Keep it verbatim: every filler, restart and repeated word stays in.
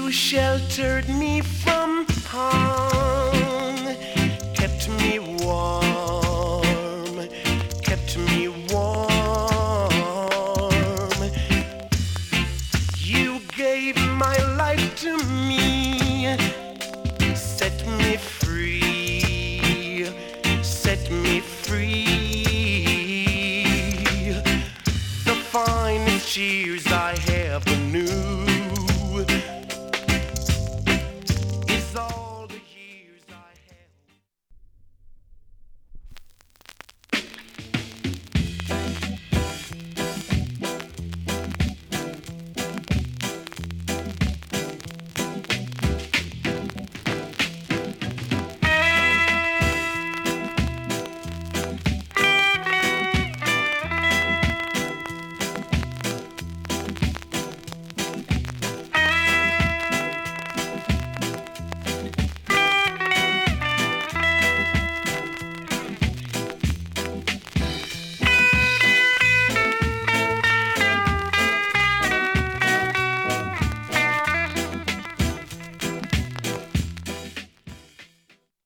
sheltered me from harm, kept me warm, kept me warm. You gave my life to me.